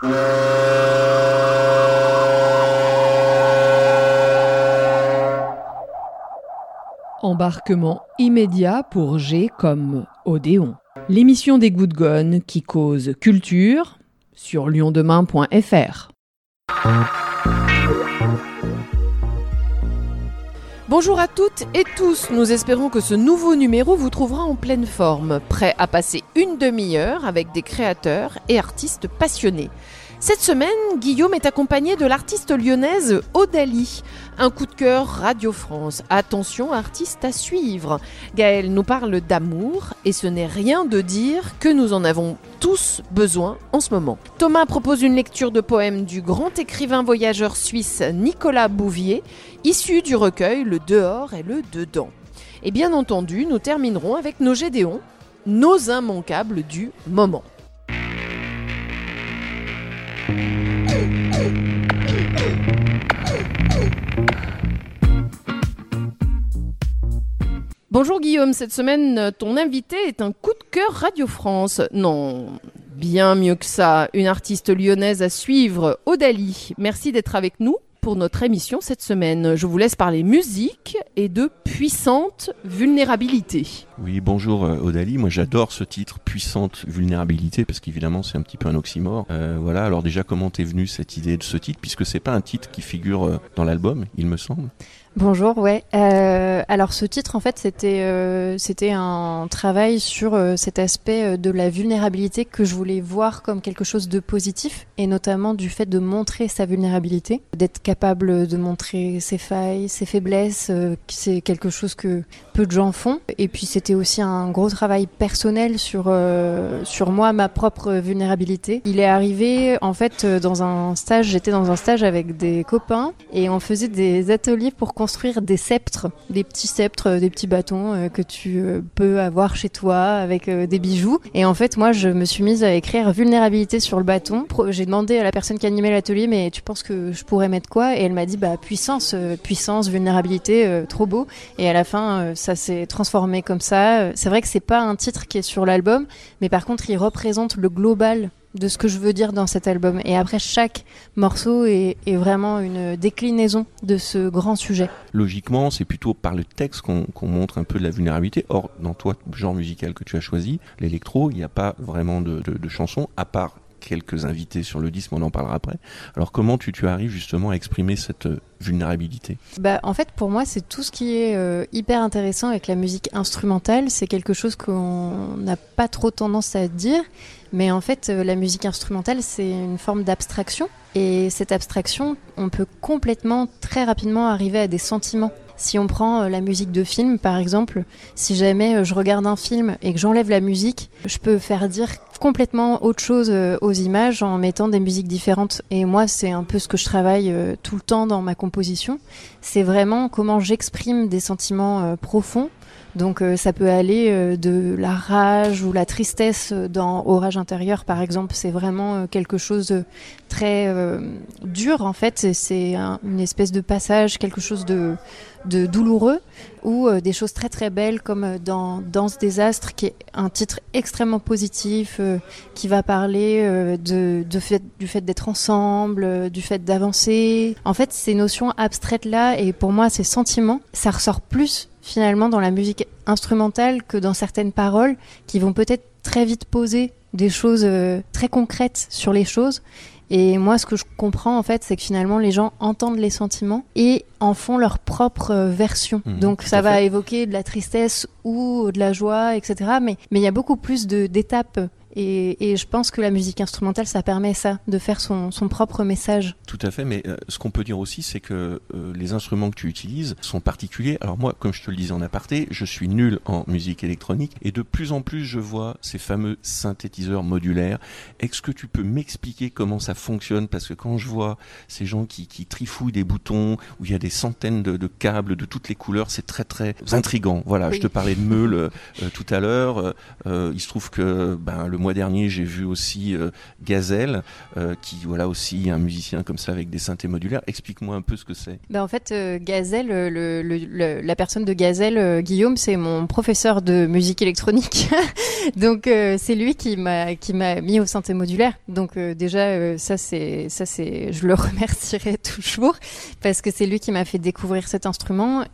Embarquement immédiat pour G comme Odéon. L'émission des Good Gone qui cause culture sur liondemain.fr. Bonjour à toutes et tous, nous espérons que ce nouveau numéro vous trouvera en pleine forme, prêt à passer une demi-heure avec des créateurs et artistes passionnés. Cette semaine, Guillaume est accompagné de l'artiste lyonnaise Odalie. Un coup de cœur Radio France. Attention, artiste à suivre. Gaëlle nous parle d'amour et ce n'est rien de dire que nous en avons tous besoin en ce moment. Thomas propose une lecture de poèmes du grand écrivain voyageur suisse Nicolas Bouvier, issu du recueil Le dehors et le dedans. Et bien entendu, nous terminerons avec nos Gédéons, nos immanquables du moment. Bonjour Guillaume, cette semaine, ton invité est un coup de cœur Radio France. Non, bien mieux que ça, une artiste lyonnaise à suivre, Odalie. Merci d'être avec nous pour notre émission cette semaine. Je vous laisse parler musique et de puissante vulnérabilité. Oui, bonjour Odalie. Moi j'adore ce titre, Puissante vulnérabilité, parce qu'évidemment c'est un petit peu un oxymore. Voilà, alors déjà comment t'es venue cette idée de ce titre, puisque c'est pas un titre qui figure dans l'album, il me semble. Bonjour, ouais. Alors ce titre, en fait, c'était un travail sur cet aspect de la vulnérabilité que je voulais voir comme quelque chose de positif, et notamment du fait de montrer sa vulnérabilité, d'être capable de montrer ses failles, ses faiblesses, c'est quelque chose que peu de gens font. Et puis c'était aussi un gros travail personnel sur moi, ma propre vulnérabilité. Il est arrivé, en fait, j'étais dans un stage avec des copains, et on faisait des ateliers pour construire des sceptres, des petits bâtons que tu peux avoir chez toi avec des bijoux. Et en fait, moi, je me suis mise à écrire vulnérabilité sur le bâton. J'ai demandé à la personne qui animait l'atelier, mais tu penses que je pourrais mettre quoi ? Et elle m'a dit, puissance, vulnérabilité, trop beau. Et à la fin, ça s'est transformé comme ça. C'est vrai que c'est pas un titre qui est sur l'album, mais par contre, il représente le global de ce que je veux dire dans cet album. Et après, chaque morceau est vraiment une déclinaison de ce grand sujet. Logiquement, c'est plutôt par le texte qu'on montre un peu de la vulnérabilité. Or, dans toi, le genre musical que tu as choisi, l'électro, il n'y a pas vraiment de chansons, à part quelques invités sur le disque, mais on en parlera après. Alors comment tu arrives justement à exprimer cette vulnérabilité ? En fait, pour moi, c'est tout ce qui est hyper intéressant avec la musique instrumentale. C'est quelque chose qu'on n'a pas trop tendance à dire, mais en fait, la musique instrumentale, c'est une forme d'abstraction. Et cette abstraction, on peut complètement, très rapidement arriver à des sentiments. Si on prend la musique de film, par exemple, si jamais je regarde un film et que j'enlève la musique, je peux faire dire complètement autre chose aux images en mettant des musiques différentes. Et moi, c'est un peu ce que je travaille tout le temps dans ma composition. C'est vraiment comment j'exprime des sentiments profonds. Donc ça peut aller de la rage ou la tristesse dans Orage intérieur, par exemple. C'est vraiment quelque chose de très dur, en fait. C'est une espèce de passage, quelque chose de douloureux, ou des choses très très belles comme dans Danse des astres, qui est un titre extrêmement positif, qui va parler du fait d'être ensemble, du fait d'avancer. En fait, ces notions abstraites là, et pour moi ces sentiments, ça ressort plus finalement dans la musique instrumentale que dans certaines paroles qui vont peut-être très vite poser des choses très concrètes sur les choses. Et moi, ce que je comprends, en fait, c'est que finalement, les gens entendent les sentiments et en font leur propre version. Donc, ça va évoquer de la tristesse ou de la joie, etc. Mais il y a beaucoup plus d'étapes. Et je pense que la musique instrumentale, ça permet ça, de faire son propre message. Tout à fait, mais ce qu'on peut dire aussi, c'est que les instruments que tu utilises sont particuliers. Alors moi, comme je te le disais en aparté, je suis nul en musique électronique et de plus en plus, je vois ces fameux synthétiseurs modulaires. Est-ce que tu peux m'expliquer comment ça fonctionne ? Parce que quand je vois ces gens qui trifouillent des boutons, où il y a des centaines de câbles de toutes les couleurs, c'est très très intriguant. Voilà, oui. Je te parlais de Meule tout à l'heure. Il se trouve que le mois dernier, j'ai vu aussi Gazelle, qui voilà aussi un musicien comme ça avec des synthés modulaires. Explique-moi un peu ce que c'est. En fait, Gazelle, la personne de Gazelle, Guillaume, c'est mon professeur de musique électronique. Donc c'est lui qui m'a mis au synthé modulaire. Donc déjà ça c'est je le remercierai toujours parce que c'est lui qui m'a fait découvrir cet instrument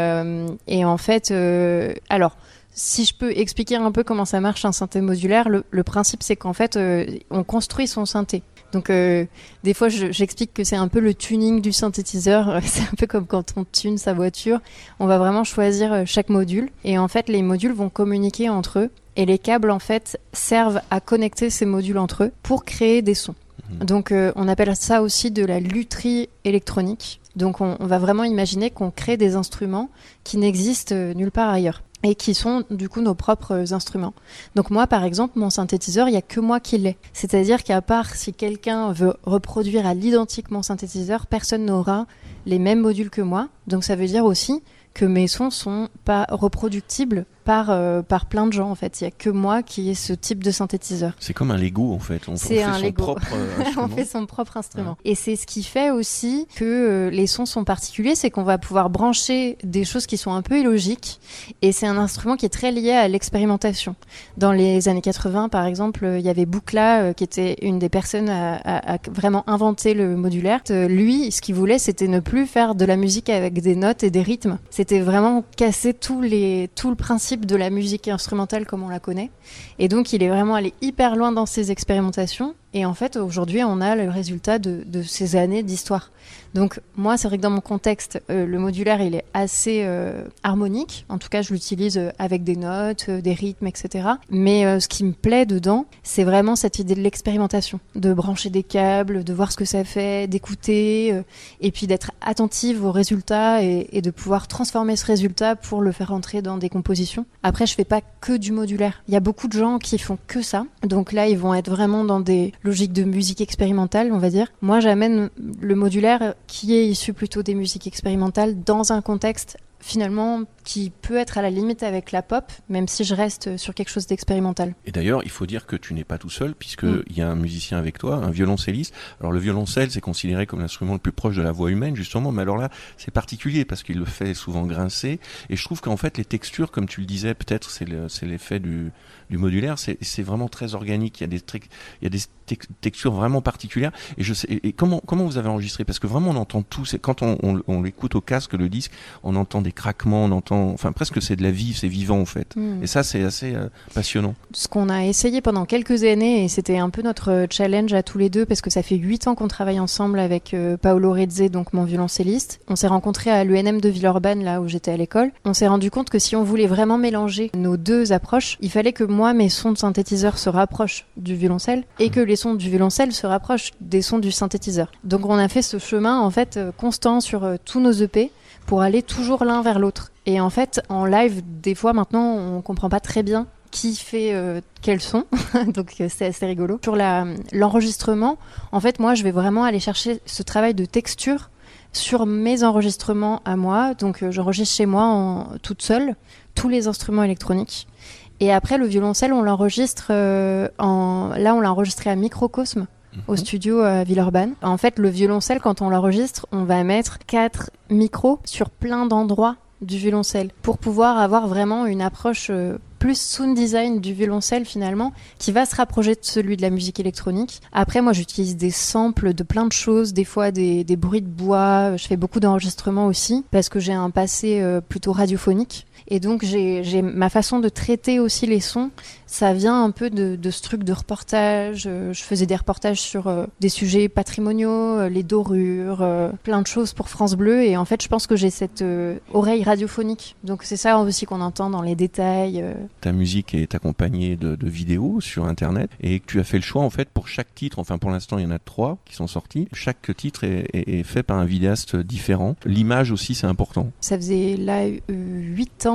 et en fait alors si je peux expliquer un peu comment ça marche un synthé modulaire, le principe c'est qu'en fait on construit son synthé. Donc des fois j'explique que c'est un peu le tuning du synthétiseur, c'est un peu comme quand on tune sa voiture, on va vraiment choisir chaque module et en fait les modules vont communiquer entre eux et les câbles en fait servent à connecter ces modules entre eux pour créer des sons. Donc on appelle ça aussi de la lutherie électronique. Donc on va vraiment imaginer qu'on crée des instruments qui n'existent nulle part ailleurs et qui sont du coup nos propres instruments. Donc moi par exemple mon synthétiseur il n'y a que moi qui l'ai. C'est-à-dire qu'à part si quelqu'un veut reproduire à l'identique mon synthétiseur, personne n'aura les mêmes modules que moi. Donc ça veut dire aussi que mes sons sont pas reproductibles par plein de gens en fait. Il y a que moi qui ai ce type de synthétiseur. C'est comme un Lego en fait. On fait son Lego. Propre instrument. On fait son propre instrument. Ouais. Et c'est ce qui fait aussi que les sons sont particuliers, c'est qu'on va pouvoir brancher des choses qui sont un peu illogiques. Et c'est un instrument qui est très lié à l'expérimentation. Dans les années 80 par exemple, il y avait Buchla qui était une des personnes à vraiment inventer le modulaire. Lui, ce qu'il voulait, c'était ne plus faire de la musique avec des notes et des rythmes. C'était vraiment casser tout le principe de la musique instrumentale comme on la connaît. Et donc, il est vraiment allé hyper loin dans ses expérimentations. Et en fait, aujourd'hui, on a le résultat de ces années d'histoire. Donc, moi, c'est vrai que dans mon contexte, le modulaire, il est assez harmonique. En tout cas, je l'utilise avec des notes, des rythmes, etc. Mais ce qui me plaît dedans, c'est vraiment cette idée de l'expérimentation. De brancher des câbles, de voir ce que ça fait, d'écouter, et puis d'être attentive aux résultats et de pouvoir transformer ce résultat pour le faire entrer dans des compositions. Après, je fais pas que du modulaire. Il y a beaucoup de gens qui font que ça. Donc là, ils vont être vraiment dans des logique de musique expérimentale, on va dire. Moi, j'amène le modulaire qui est issu plutôt des musiques expérimentales dans un contexte finalement qui peut être à la limite avec la pop, même si je reste sur quelque chose d'expérimental. Et d'ailleurs, il faut dire que tu n'es pas tout seul, puisqu'il y a un musicien avec toi, un violoncelliste. Alors le violoncelle, c'est considéré comme l'instrument le plus proche de la voix humaine, justement, mais alors là, c'est particulier, parce qu'il le fait souvent grincer, et je trouve qu'en fait, les textures, comme tu le disais, peut-être c'est l'effet du modulaire, c'est vraiment très organique, il y a des textures vraiment particulières, et comment vous avez enregistré? Parce que vraiment, on entend tout, quand on l'écoute au casque, le disque, on entend des craquements, on entend, enfin presque c'est de la vie, c'est vivant en fait. Et ça c'est assez passionnant. Ce qu'on a essayé pendant quelques années, et c'était un peu notre challenge à tous les deux, parce que ça fait 8 ans qu'on travaille ensemble avec Paolo Rezze, donc mon violoncelliste. On s'est rencontrés à l'UNM de Villeurbanne, là où j'étais à l'école. On s'est rendu compte que si on voulait vraiment mélanger nos deux approches, il fallait que moi, mes sons de synthétiseur se rapprochent du violoncelle, et que les sons du violoncelle se rapprochent des sons du synthétiseur. Donc on a fait ce chemin en fait constant sur tous nos EP, pour aller toujours l'un vers l'autre. Et en fait, en live, des fois, maintenant, on comprend pas très bien qui fait quel son. Donc, c'est assez rigolo. Sur l'enregistrement, en fait, moi, je vais vraiment aller chercher ce travail de texture sur mes enregistrements à moi. Donc, j'enregistre chez moi toute seule tous les instruments électroniques. Et après, le violoncelle, on l'enregistre là, on l'a enregistré à Microcosme, au studio à Villeurbanne. En fait, le violoncelle, quand on l'enregistre, on va mettre 4 micros sur plein d'endroits du violoncelle pour pouvoir avoir vraiment une approche plus sound design du violoncelle finalement, qui va se rapprocher de celui de la musique électronique. Après, moi, j'utilise des samples de plein de choses, des fois des bruits de bois. Je fais beaucoup d'enregistrements aussi parce que j'ai un passé plutôt radiophonique. Et donc, j'ai ma façon de traiter aussi les sons. Ça vient un peu de ce truc de reportage. Je faisais des reportages sur des sujets patrimoniaux, les dorures, plein de choses pour France Bleu. Et en fait, je pense que j'ai cette oreille radiophonique. Donc, c'est ça aussi qu'on entend dans les détails. Ta musique est accompagnée de vidéos sur Internet et que tu as fait le choix, en fait, pour chaque titre. Enfin, pour l'instant, il y en a 3 qui sont sortis. Chaque titre est fait par un vidéaste différent. L'image aussi, c'est important. Ça faisait là 8 ans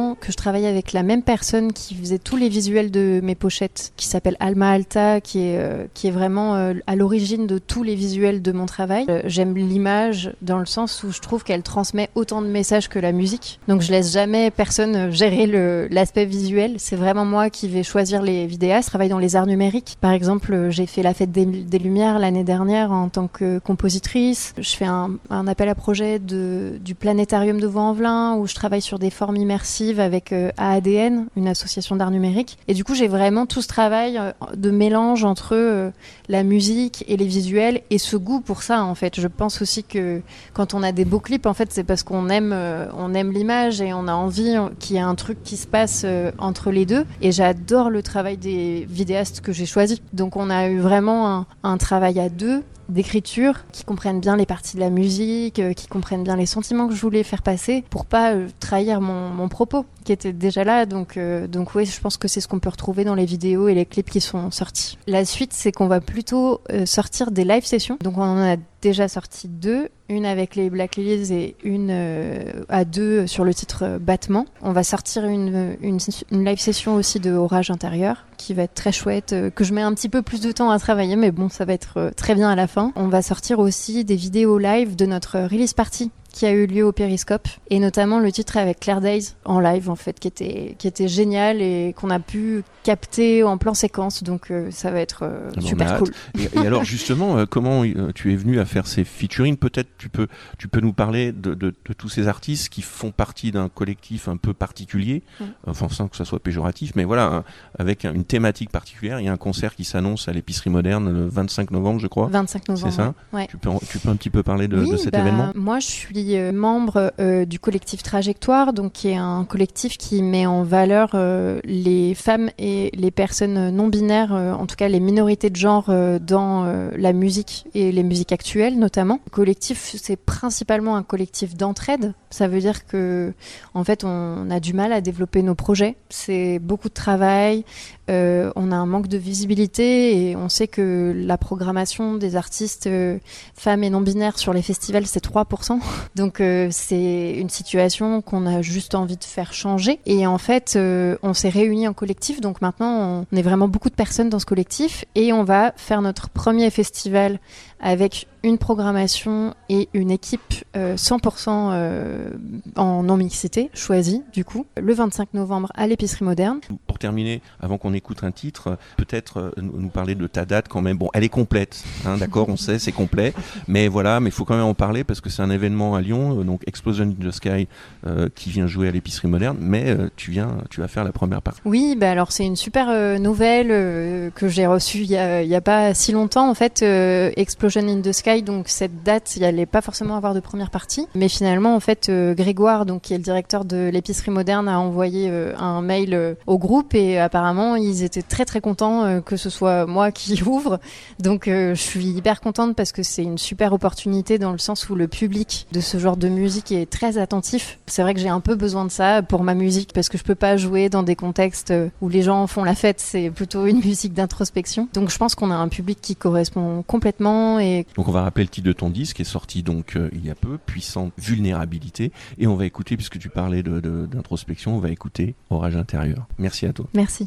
moment que je travaille avec la même personne qui faisait tous les visuels de mes pochettes, qui s'appelle Alma Alta, qui est vraiment à l'origine de tous les visuels de mon travail. J'aime l'image dans le sens où je trouve qu'elle transmet autant de messages que la musique. Donc je laisse jamais personne gérer l'aspect visuel. C'est vraiment moi qui vais choisir les vidéastes. Je travaille dans les arts numériques. Par exemple, j'ai fait la Fête des Lumières l'année dernière en tant que compositrice. Je fais un appel à projet du planétarium de Vaux-en-Velin où je travaille sur des formes immersives avec AADN, une association d'art numérique. Et du coup, j'ai vraiment tout ce travail de mélange entre la musique et les visuels et ce goût pour ça, en fait. Je pense aussi que quand on a des beaux clips, en fait, c'est parce qu'on aime l'image et on a envie qu'il y ait un truc qui se passe entre les deux. Et j'adore le travail des vidéastes que j'ai choisis. Donc, on a eu vraiment un travail à deux d'écriture, qui comprennent bien les parties de la musique, qui comprennent bien les sentiments que je voulais faire passer pour pas trahir mon propos qui était déjà là. Donc oui, je pense que c'est ce qu'on peut retrouver dans les vidéos et les clips qui sont sortis. La suite, c'est qu'on va plutôt sortir des live sessions. Donc on en a déjà sorti 2, une avec les Black Lilies et une à 2 sur le titre Battement. On va sortir une live session aussi de Orage intérieur qui va être très chouette, que je mets un petit peu plus de temps à travailler, mais bon, ça va être très bien à la fin. On va sortir aussi des vidéos live de notre release party qui a eu lieu au Périscope, et notamment le titre avec Claire Days en live, en fait, qui était génial et qu'on a pu capter en plan séquence, donc ça va être super cool. Et alors justement, comment tu es venu à faire ces featuring? Peut-être tu peux nous parler de tous ces artistes qui font partie d'un collectif un peu particulier, enfin sans que ça soit péjoratif, mais voilà, avec une thématique particulière. Il y a un concert qui s'annonce à l'Épicerie Moderne le 25 novembre, je crois. 25 novembre, c'est ça? Ouais. Tu peux un petit peu parler de cet événement? Moi, je suis membre du collectif Trajectoire, donc qui est un collectif qui met en valeur les femmes et les personnes non binaires, en tout cas les minorités de genre dans la musique et les musiques actuelles notamment. Le collectif, c'est principalement un collectif d'entraide. Ça veut dire que en fait, on a du mal à développer nos projets. C'est beaucoup de travail. On a un manque de visibilité et on sait que la programmation des artistes femmes et non binaires sur les festivals, c'est 3%. Donc c'est une situation qu'on a juste envie de faire changer. Et en fait, on s'est réunis en collectif. Donc maintenant, on est vraiment beaucoup de personnes dans ce collectif et on va faire notre premier festival avec une programmation et une équipe 100% en non-mixité, choisie du coup, le 25 novembre à l'Épicerie Moderne. Pour terminer, avant qu'on écoute un titre, peut-être nous parler de ta date quand même. Bon, elle est complète, hein, d'accord, on sait, c'est complet, mais voilà, mais il faut quand même en parler parce que c'est un événement à Lyon, donc Explosion in the Sky qui vient jouer à l'Épicerie Moderne, mais tu vas faire la première partie. Oui, bah alors c'est une super nouvelle que j'ai reçue il y a pas si longtemps en fait, Explosion in the Sky. Donc cette date, il n'allait pas forcément avoir de première partie, mais finalement en fait Grégoire, donc qui est le directeur de l'Épicerie Moderne, a envoyé un mail au groupe et apparemment ils étaient très très contents que ce soit moi qui ouvre. Donc je suis hyper contente parce que c'est une super opportunité dans le sens où le public de ce genre de musique est très attentif. C'est vrai que j'ai un peu besoin de ça pour ma musique parce que je peux pas jouer dans des contextes où les gens font la fête, c'est plutôt une musique d'introspection. Donc je pense qu'on a un public qui correspond complètement. Et donc on va rappeler le titre de ton disque qui est sorti donc il y a peu, Puissante Vulnérabilité, et on va écouter, puisque tu parlais d'introspection, on va écouter Orage intérieur. Merci à toi. Merci.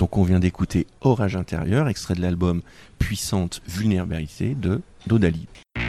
Donc on vient d'écouter Orage intérieur, extrait de l'album Puissante vulnérabilité de Dodali.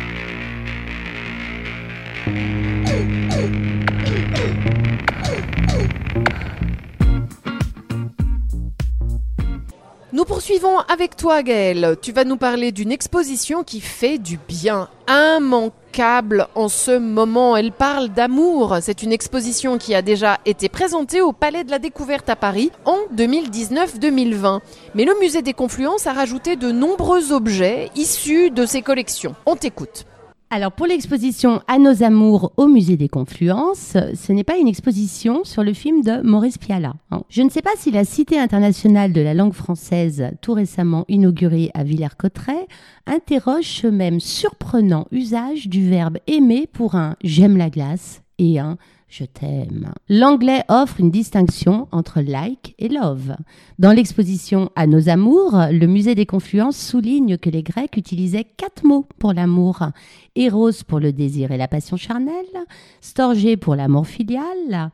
Nous poursuivons avec toi Gaëlle. Tu vas nous parler d'une exposition qui fait du bien, immanquable en ce moment. Elle parle d'amour. C'est une exposition qui a déjà été présentée au Palais de la Découverte à Paris en 2019-2020. Mais le Musée des Confluences a rajouté de nombreux objets issus de ses collections. On t'écoute. Alors pour l'exposition À nos amours au Musée des Confluences, ce n'est pas une exposition sur le film de Maurice Pialat. Je ne sais pas si la Cité internationale de la langue française, tout récemment inaugurée à Villers-Cotterêts, interroge ce même surprenant usage du verbe aimer pour un « j'aime la glace » et un « je t'aime ». L'anglais offre une distinction entre like et love. Dans l'exposition À nos amours, le Musée des Confluences souligne que les Grecs utilisaient 4 mots pour l'amour. Eros pour le désir et la passion charnelle, storgé pour l'amour filial,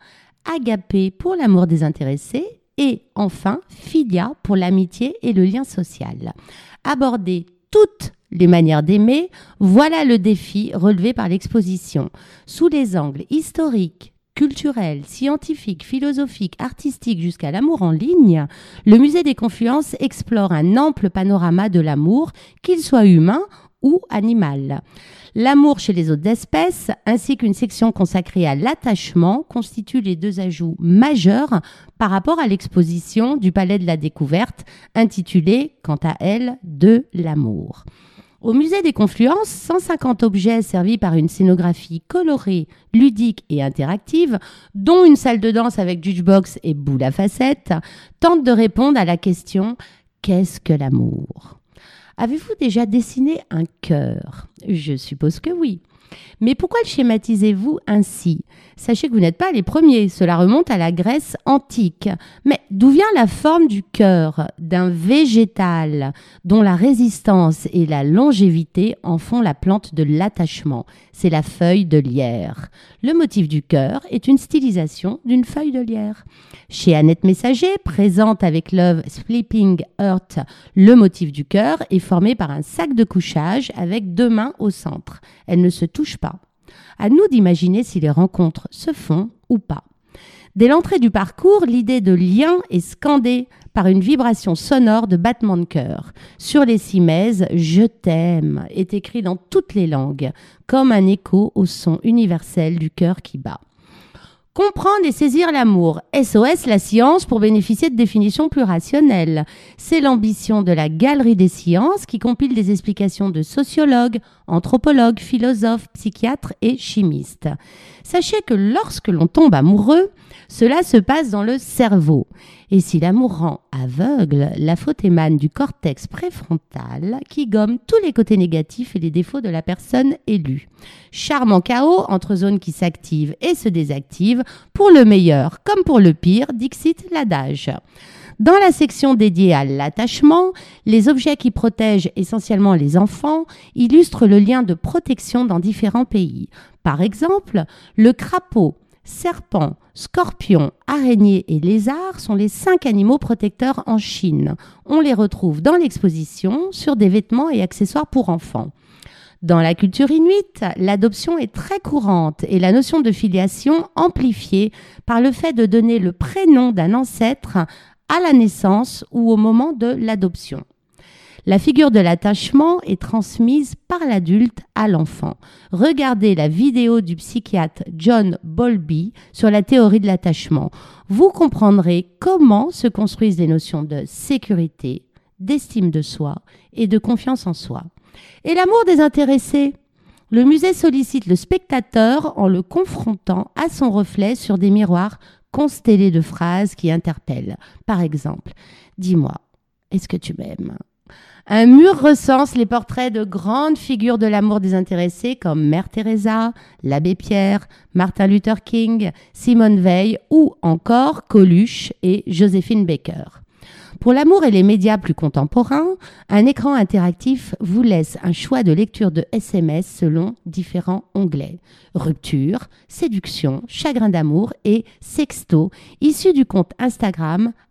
agapé pour l'amour désintéressé et enfin philia pour l'amitié et le lien social. Aborder toutes les manières d'aimer, voilà le défi relevé par l'exposition. Sous les angles historiques, culturels, scientifiques, philosophiques, artistiques jusqu'à l'amour en ligne, le Musée des Confluences explore un ample panorama de l'amour, qu'il soit humain ou animal. L'amour chez les autres espèces, ainsi qu'une section consacrée à l'attachement, constituent les 2 ajouts majeurs par rapport à l'exposition du Palais de la Découverte, intitulée, quant à elle, De l'amour. Au Musée des Confluences, 150 objets servis par une scénographie colorée, ludique et interactive, dont une salle de danse avec jukebox et boule à facettes, tentent de répondre à la question « Qu'est-ce que l'amour ?» Avez-vous déjà dessiné un cœur ? Je suppose que oui. Mais pourquoi le schématisez-vous ainsi ? Sachez que vous n'êtes pas les premiers, cela remonte à la Grèce antique. Mais d'où vient la forme du cœur ? D'un végétal dont la résistance et la longévité en font la plante de l'attachement. C'est la feuille de lierre. Le motif du cœur est une stylisation d'une feuille de lierre. Chez Annette Messager, présente avec l'œuvre Sleeping Heart, le motif du cœur est formé par un sac de couchage avec 2 mains au centre. Elle ne se touche pas. À nous d'imaginer si les rencontres se font ou pas. Dès l'entrée du parcours, l'idée de lien est scandée par une vibration sonore de battement de cœur. Sur les cimaises, « Je t'aime » est écrit dans toutes les langues, comme un écho au son universel du cœur qui bat. Comprendre et saisir l'amour. SOS la science pour bénéficier de définitions plus rationnelles. C'est l'ambition de la Galerie des sciences qui compile des explications de sociologues, anthropologues, philosophes, psychiatres et chimistes. Sachez que lorsque l'on tombe amoureux, cela se passe dans le cerveau. Et si l'amour rend aveugle, la faute émane du cortex préfrontal qui gomme tous les côtés négatifs et les défauts de la personne élue. Charme en chaos entre zones qui s'activent et se désactivent, pour le meilleur comme pour le pire, dixit l'adage. Dans la section dédiée à l'attachement, les objets qui protègent essentiellement les enfants illustrent le lien de protection dans différents pays. Par exemple, le crapaud, serpent, scorpion, araignée et lézard sont les 5 animaux protecteurs en Chine. On les retrouve dans l'exposition sur des vêtements et accessoires pour enfants. Dans la culture inuite, l'adoption est très courante et la notion de filiation amplifiée par le fait de donner le prénom d'un ancêtre à la naissance ou au moment de l'adoption. La figure de l'attachement est transmise par l'adulte à l'enfant. Regardez la vidéo du psychiatre John Bowlby sur la théorie de l'attachement. Vous comprendrez comment se construisent les notions de sécurité, d'estime de soi et de confiance en soi. Et l'amour désintéressé ? Le musée sollicite le spectateur en le confrontant à son reflet sur des miroirs constellés de phrases qui interpellent. Par exemple, « Dis-moi, est-ce que tu m'aimes ?» Un mur recense les portraits de grandes figures de l'amour désintéressé comme Mère Teresa, l'abbé Pierre, Martin Luther King, Simone Veil ou encore Coluche et Joséphine Baker. Pour l'amour et les médias plus contemporains, un écran interactif vous laisse un choix de lecture de SMS selon différents onglets. Rupture, séduction, chagrin d'amour et sexto, issus du compte Instagram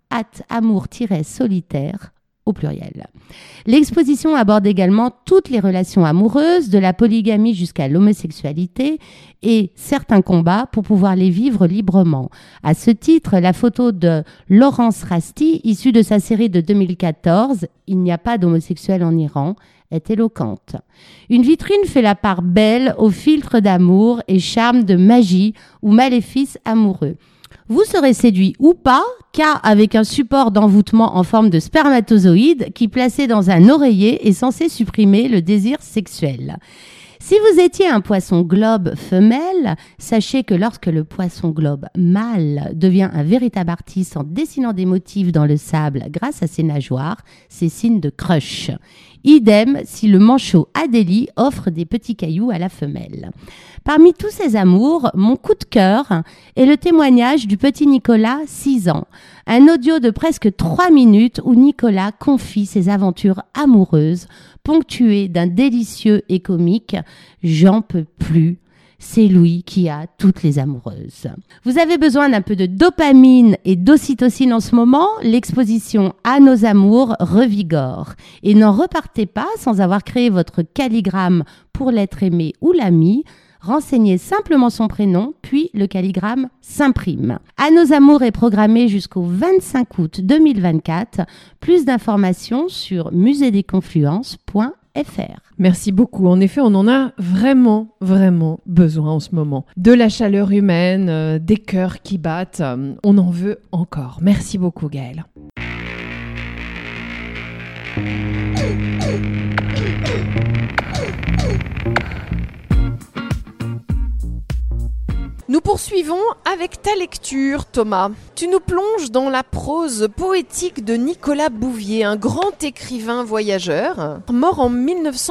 @amour-solitaire au pluriel. L'exposition aborde également toutes les relations amoureuses, de la polygamie jusqu'à l'homosexualité et certains combats pour pouvoir les vivre librement. À ce titre, la photo de Laurence Rasti, issue de sa série de 2014, « Il n'y a pas d'homosexuels en Iran », est éloquente. Une vitrine fait la part belle aux filtres d'amour et charme de magie ou maléfices amoureux. Vous serez séduit ou pas, car avec un support d'envoûtement en forme de spermatozoïde qui, placé dans un oreiller, est censé supprimer le désir sexuel. Si vous étiez un poisson globe femelle, sachez que lorsque le poisson globe mâle devient un véritable artiste en dessinant des motifs dans le sable grâce à ses nageoires, c'est signe de crush. Idem si le manchot Adélie offre des petits cailloux à la femelle. Parmi tous ces amours, mon coup de cœur est le témoignage du petit Nicolas, 6 ans. Un audio de presque 3 minutes où Nicolas confie ses aventures amoureuses, ponctuées d'un délicieux et comique « J'en peux plus ». C'est Louis qui a toutes les amoureuses. Vous avez besoin d'un peu de dopamine et d'ocytocine en ce moment? L'exposition À nos amours revigore. Et n'en repartez pas sans avoir créé votre calligramme pour l'être aimé ou l'ami. Renseignez simplement son prénom, puis le calligramme s'imprime. À nos amours est programmé jusqu'au 25 août 2024. Plus d'informations sur muséedesconfluences.fr. Merci beaucoup. En effet, on en a vraiment, vraiment besoin en ce moment. De la chaleur humaine, des cœurs qui battent. On en veut encore. Merci beaucoup, Gaëlle. Nous poursuivons avec ta lecture, Thomas. Tu nous plonges dans la prose poétique de Nicolas Bouvier, un grand écrivain voyageur, mort en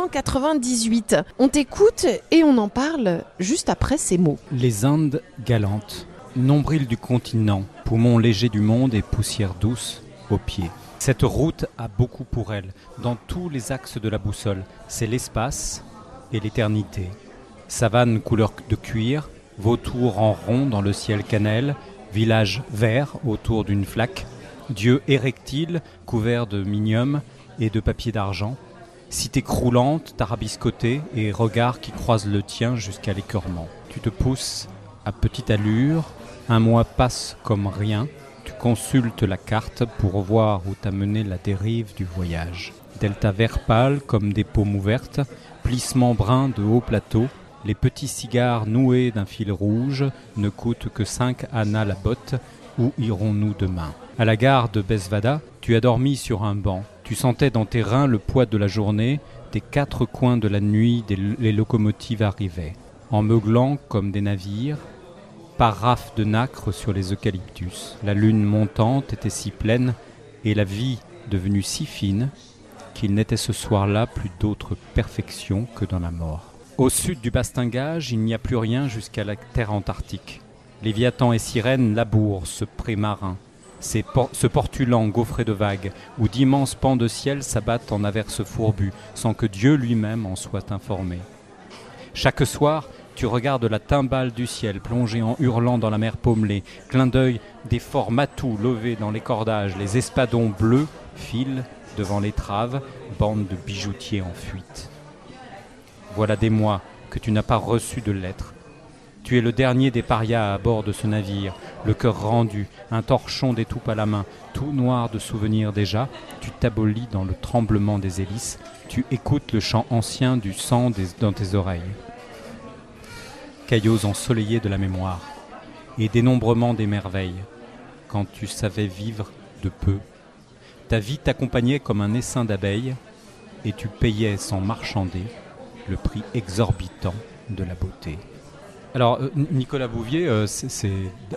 1998. On t'écoute et on en parle juste après ces mots. Les Indes galantes, nombril du continent, poumon léger du monde et poussière douce aux pieds. Cette route a beaucoup pour elle, dans tous les axes de la boussole. C'est l'espace et l'éternité. Savane couleur de cuir, vautour en rond dans le ciel cannelle, village vert autour d'une flaque, dieu érectile couvert de minium et de papier d'argent, cité croulante, tarabiscotée et regard qui croise le tien jusqu'à l'écœurement. Tu te pousses à petite allure, un mois passe comme rien, tu consultes la carte pour voir où t'a mené la dérive du voyage. Delta vert pâle comme des paumes ouvertes, plissement brun de haut plateau, les petits cigares noués d'un fil rouge ne coûtent que 5 annas la botte. Où irons-nous demain? À la gare de Besvada, tu as dormi sur un banc. Tu sentais dans tes reins le poids de la journée. Des 4 coins de la nuit, les locomotives arrivaient. En meuglant comme des navires, par rafles de nacre sur les eucalyptus. La lune montante était si pleine et la vie devenue si fine qu'il n'était ce soir-là plus d'autre perfection que dans la mort. Au sud du bastingage, il n'y a plus rien jusqu'à la terre antarctique. Léviathan et sirène labourent ce pré marin, ce portulan gaufré de vagues, où d'immenses pans de ciel s'abattent en averses fourbues, sans que Dieu lui-même en soit informé. Chaque soir, tu regardes la timbale du ciel plongée en hurlant dans la mer pommelée, clin d'œil des forts matous levés dans les cordages, les espadons bleus filent devant l'étrave, bande de bijoutiers en fuite. Voilà des mois que tu n'as pas reçu de lettres. Tu es le dernier des parias à bord de ce navire, le cœur rendu, un torchon d'étoupe à la main, tout noir de souvenirs déjà. Tu t'abolis dans le tremblement des hélices, tu écoutes le chant ancien du sang dans tes oreilles. Caillots ensoleillés de la mémoire, et dénombrement des merveilles, quand tu savais vivre de peu. Ta vie t'accompagnait comme un essaim d'abeilles, et tu payais sans marchander le prix exorbitant de la beauté. Alors, Nicolas Bouvier, c'est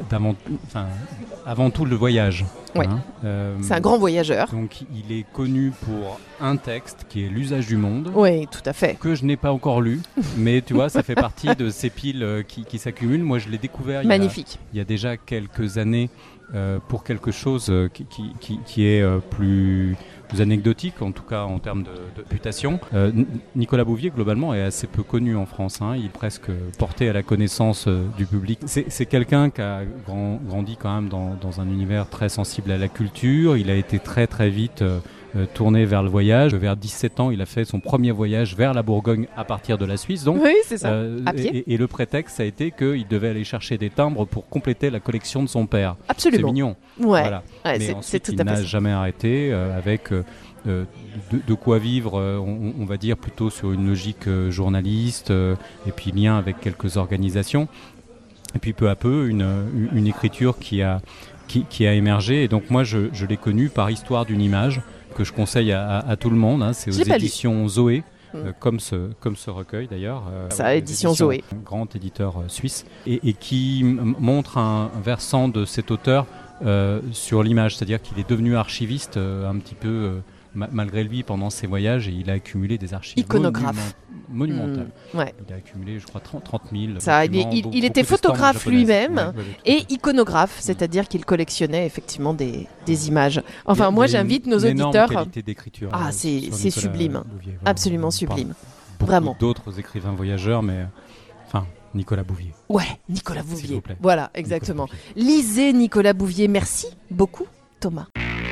avant tout le voyage. Ouais. C'est un grand voyageur. Donc, il est connu pour un texte qui est L'usage du monde. Oui, tout à fait. Que je n'ai pas encore lu, mais tu vois, ça fait partie de ces piles qui s'accumulent. Moi, je l'ai découvert Magnifique. Il y a déjà quelques années pour quelque chose qui est plus anecdotique, en tout cas en termes de réputation. Nicolas Bouvier, globalement, est assez peu connu en France. Il est presque porté à la connaissance du public. C'est quelqu'un qui a grandi quand même dans un univers très sensible à la culture. Il a été très très vite tourné vers le voyage. Vers 17 ans, il a fait son premier voyage vers la Bourgogne à partir de la Suisse. Donc, oui, c'est ça. À pied. Et le prétexte, ça a été qu'il devait aller chercher des timbres pour compléter la collection de son père. Absolument. C'est mignon. Ouais. Voilà. Ouais, mais c'est ensuite, tout il à fait n'a ça. jamais arrêté avec de quoi vivre, on va dire, plutôt sur une logique journaliste et puis lien avec quelques organisations. Et puis peu à peu, une écriture qui a émergé. Et donc moi, je l'ai connu par Histoire d'une image, que je conseille à tout le monde. C'est aux éditions Zoé, comme ce recueil d'ailleurs. Ça, édition Zoé. Un grand éditeur suisse, et qui montre un versant de cet auteur sur l'image, c'est-à-dire qu'il est devenu archiviste un petit peu malgré lui pendant ses voyages, et il a accumulé des archives iconographe monumentales. Ouais. Il a accumulé, je crois, 30 000. Ça, il était photographe lui-même et iconographe, c'est-à-dire qu'il collectionnait effectivement des images. Enfin, moi, j'invite nos auditeurs. Qualité d'écriture. Ah, c'est sublime, Bouvier, voilà. absolument sublime, Beaucoup vraiment. D'autres écrivains voyageurs, mais enfin, Nicolas Bouvier. Ouais, Nicolas S'il Bouvier. vous plaît. Voilà, exactement. Lisez Nicolas Bouvier. Merci beaucoup, Thomas.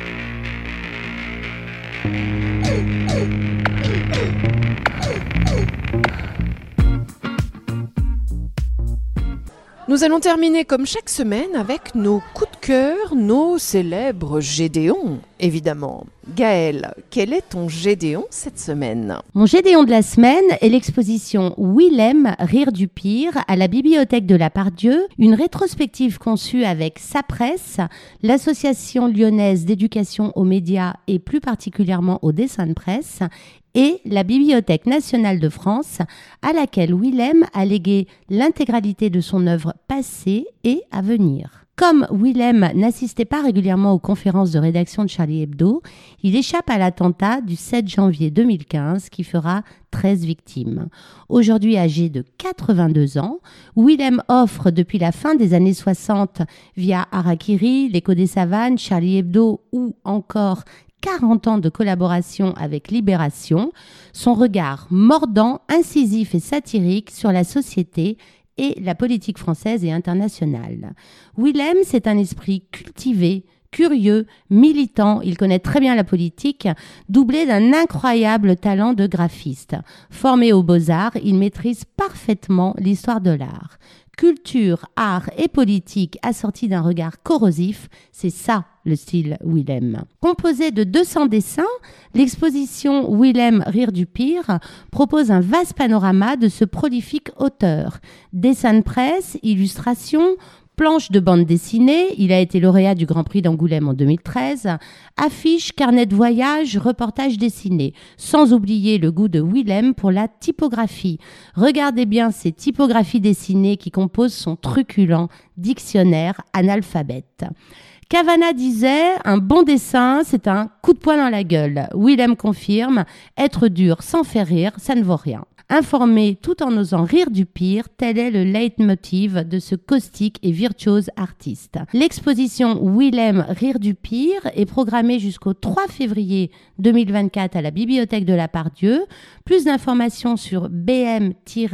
Nous allons terminer comme chaque semaine avec nos coups de cœur, nos célèbres Gédéons, évidemment. Gaëlle, quel est ton Gédéon cette semaine ? Mon Gédéon de la semaine est l'exposition Willem, Rire du pire à la Bibliothèque de la Part-Dieu, une rétrospective conçue avec SAPRES, l'association lyonnaise d'éducation aux médias et plus particulièrement au dessin de presse, et la Bibliothèque nationale de France, à laquelle Willem a légué l'intégralité de son œuvre passée et à venir. Comme Willem n'assistait pas régulièrement aux conférences de rédaction de Charlie Hebdo, il échappe à l'attentat du 7 janvier 2015 qui fera 13 victimes. Aujourd'hui âgé de 82 ans, Willem offre depuis la fin des années 60 via Harakiri, l'Écho des Savanes, Charlie Hebdo ou encore 40 ans de collaboration avec Libération, son regard mordant, incisif et satirique sur la société et la politique française et internationale. Willem, c'est un esprit cultivé, curieux, militant, il connaît très bien la politique, doublé d'un incroyable talent de graphiste. Formé aux Beaux-Arts, il maîtrise parfaitement l'histoire de l'art. Culture, art et politique assortis d'un regard corrosif, c'est ça le style Willem. Composé de 200 dessins, l'exposition Willem Rire du pire propose un vaste panorama de ce prolifique auteur. Dessins de presse, illustrations, planches de bande dessinée, il a été lauréat du Grand Prix d'Angoulême en 2013, affiches, carnets de voyage, reportages dessinés, sans oublier le goût de Willem pour la typographie. Regardez bien ces typographies dessinées qui composent son truculent dictionnaire analphabète. Cavana disait « Un bon dessin, c'est un coup de poing dans la gueule ». Willem confirme « Être dur sans faire rire, ça ne vaut rien ». Informer tout en osant rire du pire, tel est le leitmotiv de ce caustique et virtuose artiste. L'exposition Willem Rire du pire est programmée jusqu'au 3 février 2024 à la Bibliothèque de la Part-Dieu. Plus d'informations sur bm-lyon.fr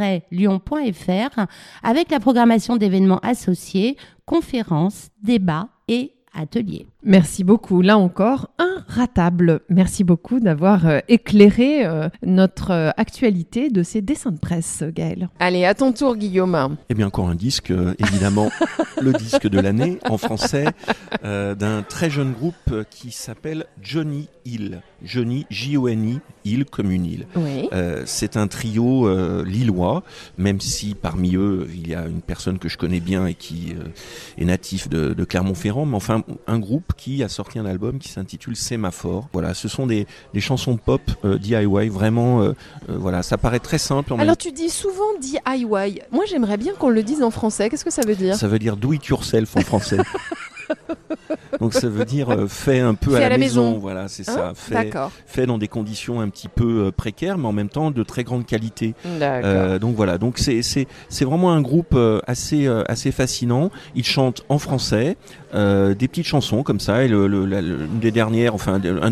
avec la programmation d'événements associés, conférences, débats et ateliers. Merci beaucoup. Là encore, inratable. Merci beaucoup d'avoir éclairé notre actualité de ces dessins de presse, Gaëlle. Allez, à ton tour, Guillaume. Eh bien, encore un disque, évidemment, le disque de l'année en français, d'un très jeune groupe qui s'appelle Johnny Hill. Johnny, J-O-N-I, Hill comme une île. Oui. C'est un trio lillois, même si parmi eux, il y a une personne que je connais bien et qui est natif de Clermont-Ferrand, mais enfin, un groupe qui a sorti un album qui s'intitule Sémaphore. Voilà, ce sont des chansons pop DIY, vraiment, voilà, ça paraît très simple. Alors tu dis souvent DIY. Moi j'aimerais bien qu'on le dise en français. Qu'est-ce que ça veut dire ? Ça veut dire do it yourself en français. Donc ça veut dire fait un peu fait à la maison. Voilà, c'est Hein, ça. D'accord. Fait dans des conditions un petit peu précaires, mais en même temps de très grande qualité. D'accord. Donc voilà, donc c'est vraiment un groupe assez fascinant. Ils chantent en français, des petites chansons comme ça. Et une des dernières, enfin un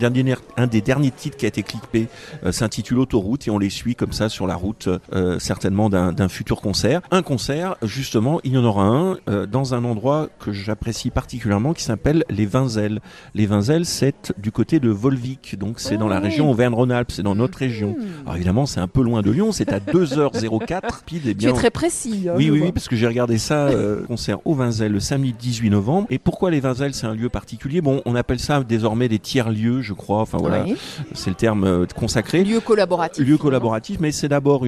des derniers titres qui a été clippé s'intitule Autoroute et on les suit comme ça sur la route, certainement d'un futur concert. Un concert, justement, il y en aura un dans un endroit que j'apprécie particulièrement qui s'appelle les Vinzelles. Les Vinzelles, c'est du côté de Volvic, donc c'est dans la région Auvergne-Rhône-Alpes, c'est dans notre région. Alors évidemment, c'est un peu loin de Lyon, c'est à 2h04 pile. Et bien, Tu es très précis. oui, parce que j'ai regardé ça, concert aux Vinzelles le samedi 18 novembre. Et pourquoi les Vinzelles, c'est un lieu particulier? Bon, on appelle ça désormais des tiers-lieux, je crois. Enfin voilà, c'est le terme consacré. Lieu collaboratif. Mais c'est d'abord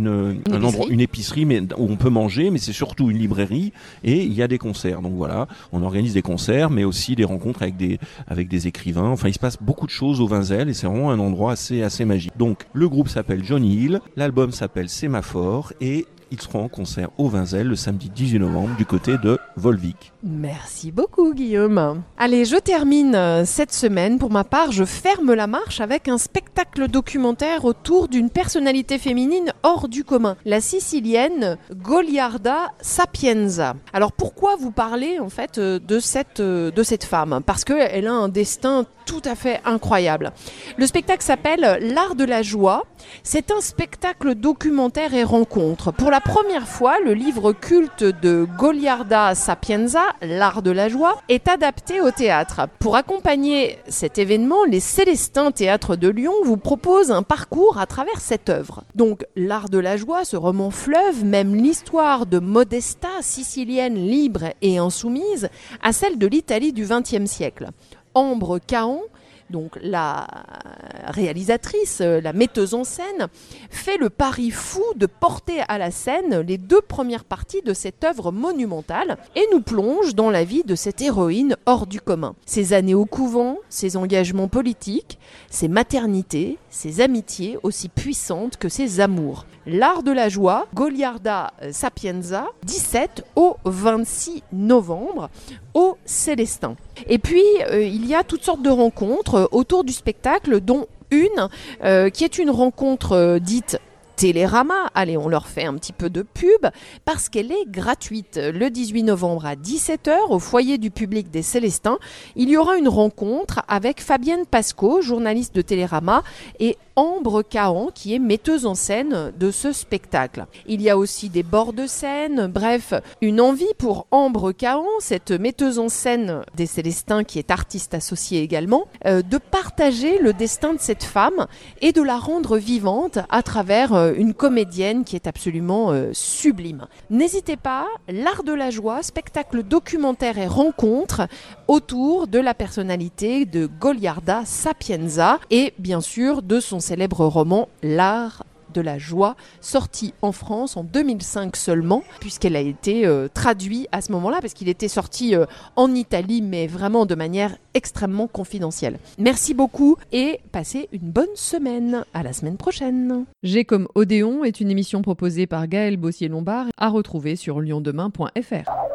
un endroit, une épicerie, mais où on peut manger, mais c'est surtout une librairie et il y a des concerts. Donc voilà, on organise des concerts, mais aussi des rencontres avec des écrivains. Enfin, il se passe beaucoup de choses aux Vinzelles et c'est vraiment un endroit assez magique. Donc le groupe s'appelle Johnny Hill, l'album s'appelle Sémaphore et ils seront en concert aux Vinzelles le samedi 18 novembre du côté de Volvic. Merci beaucoup Guillaume. Allez, je termine cette semaine. Pour ma part, je ferme la marche avec un spectacle documentaire autour d'une personnalité féminine hors du commun, la sicilienne Goliarda Sapienza. Alors pourquoi vous parlez en fait de cette femme? Parce qu'elle a un destin tout à fait incroyable. Le spectacle s'appelle L'Art de la Joie. C'est un spectacle documentaire et rencontre. Pour la première fois, le livre culte de Goliarda Sapienza, L'Art de la Joie, est adapté au théâtre. Pour accompagner cet événement, les Célestins Théâtre de Lyon vous proposent un parcours à travers cette œuvre. Donc, L'Art de la Joie, ce roman fleuve, même l'histoire de Modesta, sicilienne libre et insoumise, à celle de l'Italie du XXe siècle. Ambre Cahan, donc la réalisatrice, la metteuse en scène, fait le pari fou de porter à la scène les 2 premières parties de cette œuvre monumentale et nous plonge dans la vie de cette héroïne hors du commun. Ses années au couvent, ses engagements politiques, ses maternités, ses amitiés aussi puissantes que ses amours. L'Art de la Joie, Goliarda Sapienza, 17 au 26 novembre au Célestin. Et puis, il y a toutes sortes de rencontres autour du spectacle, dont une qui est une rencontre dite Télérama. Allez, on leur fait un petit peu de pub parce qu'elle est gratuite. Le 18 novembre à 17h, au foyer du public des Célestins, il y aura une rencontre avec Fabienne Pasco, journaliste de Télérama, et Ambre Cahan, qui est metteuse en scène de ce spectacle. Il y a aussi des bords de scène, bref, une envie pour Ambre Cahan, cette metteuse en scène des Célestins qui est artiste associée également, de partager le destin de cette femme et de la rendre vivante à travers une comédienne qui est absolument sublime. N'hésitez pas, L'Art de la Joie, spectacle documentaire et rencontre autour de la personnalité de Goliarda Sapienza et bien sûr de son célèbre roman L'Art de la Joie, sorti en France en 2005 seulement, puisqu'elle a été traduite à ce moment-là, parce qu'il était sorti en Italie, mais vraiment de manière extrêmement confidentielle. Merci beaucoup et passez une bonne semaine. À la semaine prochaine. G comme Odéon est une émission proposée par Gaël Bossier-Lombard à retrouver sur liondemain.fr.